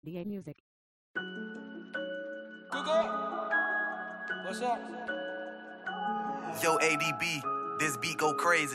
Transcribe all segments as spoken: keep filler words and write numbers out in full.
D A Music. Google, what's up? Yo, A D B, this beat go crazy.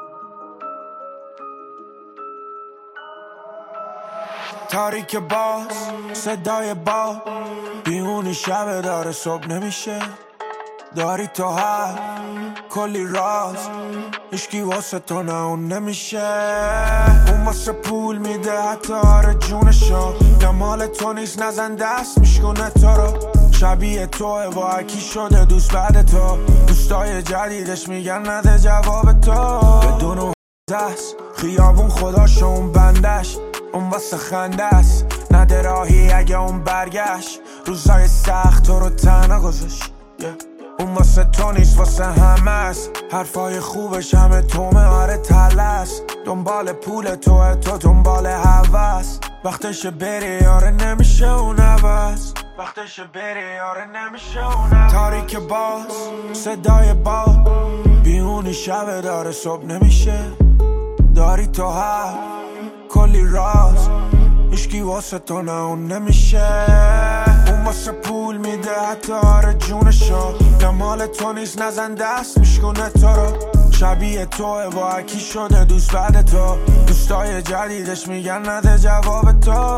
تاریک باز صدای با بیمونی شب داره صبح نمیشه داری تو حرف کلی راز هیچکی واسه تو نه اون نمیشه اون واسه پول میده حتی آره جونشو نه مال تو نیست نزن دست میشکنه تو رو شبیه توه با اکی شده دوست بعد تو دوستای جدیدش میگن نده جواب تو بدون اون دست خیابون خداشو اون بندش اون واسه خنده است نده راهی اگه اون برگشت روزای سخت تو رو تنها گذاشت yeah. اون واسه تو نیست واسه همه است حرفای خوبش همه تومه آره تلست دنبال پول توه تو دنبال هوس وقتش بری آره نمیشه اون عوض وقتش بری آره نمیشه اون عوض تاریک باز صدای با بیونی شب داره صبح نمیشه داری تو حرف کلی راز هیچکی واسه تو نه اون نمیشه اون واسه پول میده حتی آره جونشو نه مال تو نیست نزن دست میشکنه تو رو شبیه توه با اکی شده دوست بعد تو دوستای جدیدش میگن نده جواب تو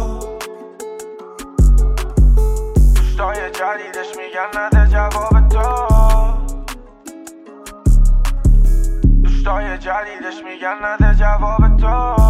دوستای جدیدش میگن نده جواب تو دوستای جدیدش میگن نده جواب تو